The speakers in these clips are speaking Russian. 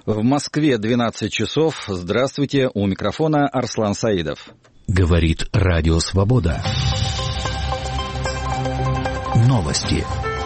В Москве 12 часов. Здравствуйте, у микрофона Арслан Саидов. Говорит Радио Свобода. Новости.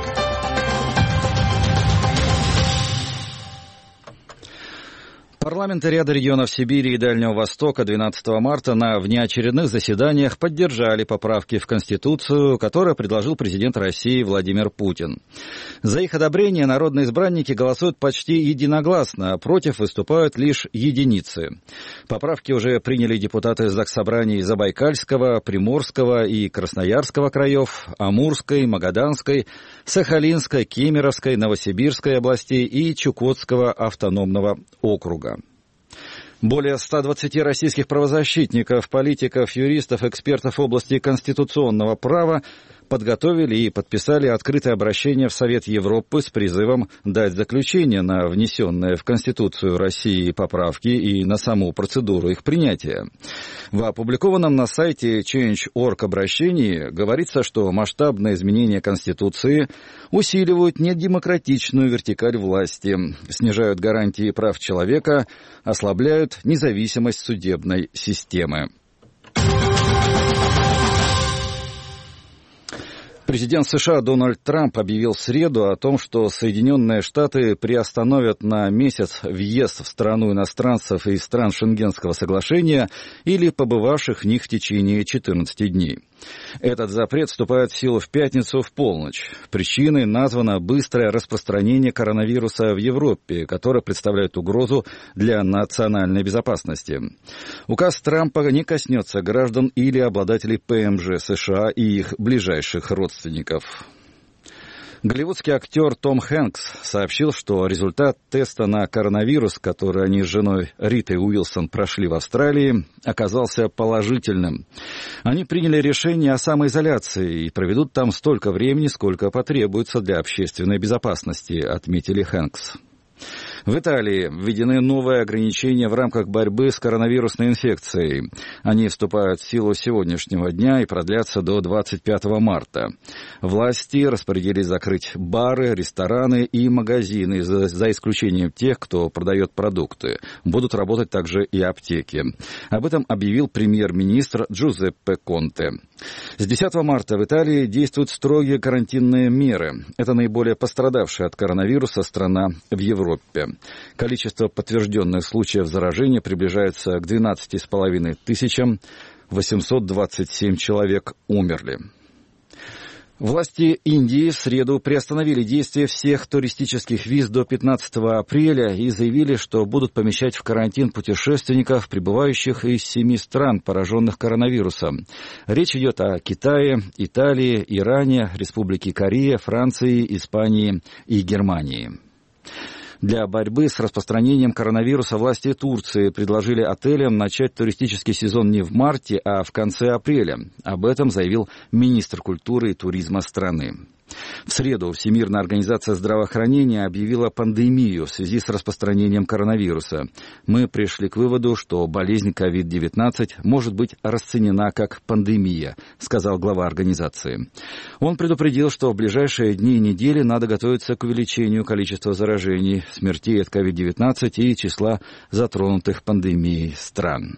Парламенты ряда регионов Сибири и Дальнего Востока 12 марта на внеочередных заседаниях поддержали поправки в Конституцию, которые предложил президент России Владимир Путин. За их одобрение народные избранники голосуют почти единогласно, а против выступают лишь единицы. Поправки уже приняли депутаты Заксобраний Забайкальского, Приморского и Красноярского краев, Амурской, Магаданской, Сахалинской, Кемеровской, Новосибирской областей и Чукотского автономного округа. Более 120 российских правозащитников, политиков, юристов, экспертов в области конституционного права подготовили и подписали открытое обращение в Совет Европы с призывом дать заключение на внесенные в Конституцию России поправки и на саму процедуру их принятия. В опубликованном на сайте Change.org обращении говорится, что масштабные изменения Конституции усиливают недемократичную вертикаль власти, снижают гарантии прав человека, ослабляют независимость судебной системы. Президент США Дональд Трамп объявил в среду о том, что Соединенные Штаты приостановят на месяц въезд в страну иностранцев из стран Шенгенского соглашения или побывавших в них в течение 14 дней. Этот запрет вступает в силу в пятницу в полночь. Причиной названо быстрое распространение коронавируса в Европе, которое представляет угрозу для национальной безопасности. Указ Трампа не коснется граждан или обладателей ПМЖ США и их ближайших родственников. Голливудский актер Том Хэнкс сообщил, что результат теста на коронавирус, который они с женой Ритой Уилсон прошли в Австралии, оказался положительным. Они приняли решение о самоизоляции и проведут там столько времени, сколько потребуется для общественной безопасности, отметили Хэнкс. В Италии введены новые ограничения в рамках борьбы с коронавирусной инфекцией. Они вступают в силу с сегодняшнего дня и продлятся до 25 марта. Власти распорядились закрыть бары, рестораны и магазины, за исключением тех, кто продает продукты. Будут работать также и аптеки. Об этом объявил премьер-министр Джузеппе Конте. С 10 марта в Италии действуют строгие карантинные меры. Это наиболее пострадавшая от коронавируса страна в Европе. Количество подтвержденных случаев заражения приближается к 12,5 тысячам, 827 человек умерли. Власти Индии в среду приостановили действие всех туристических виз до 15 апреля и заявили, что будут помещать в карантин путешественников, прибывающих из 7 стран, пораженных коронавирусом. Речь идет о Китае, Италии, Иране, Республике Корея, Франции, Испании и Германии. Для борьбы с распространением коронавируса власти Турции предложили отелям начать туристический сезон не в марте, а в конце апреля. Об этом заявил министр культуры и туризма страны. В среду Всемирная организация здравоохранения объявила пандемию в связи с распространением коронавируса. Мы пришли к выводу, что болезнь COVID-19 может быть расценена как пандемия, сказал глава организации. Он предупредил, что в ближайшие дни и недели надо готовиться к увеличению количества заражений, смертей от COVID-19 и числа затронутых пандемией стран.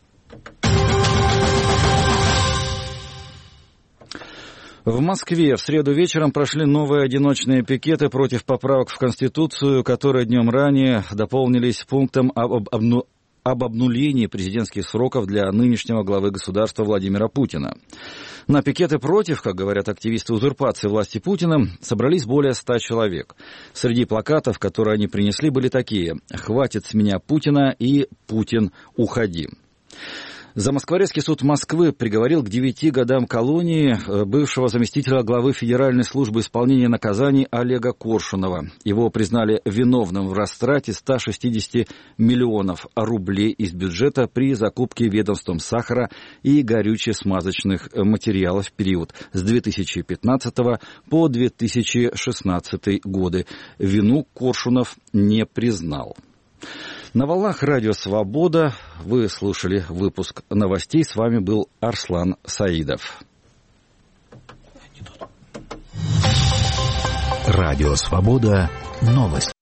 В Москве в среду вечером прошли новые одиночные пикеты против поправок в Конституцию, которые днем ранее дополнились пунктом об обнулении президентских сроков для нынешнего главы государства Владимира Путина. На пикеты против, как говорят активисты узурпации власти Путина, собрались более 100 человек. Среди плакатов, которые они принесли, были такие: «Хватит с меня Путина» и «Путин, уходи». Замоскворецкий суд Москвы приговорил к 9 годам колонии бывшего заместителя главы Федеральной службы исполнения наказаний Олега Коршунова. Его признали виновным в растрате 160 миллионов рублей из бюджета при закупке ведомством сахара и горюче-смазочных материалов в период с 2015 по 2016 годы. Вину Коршунов не признал. На волнах Радио Свобода вы слушали выпуск новостей. С вами был Арслан Саидов. Радио Свобода. Новости.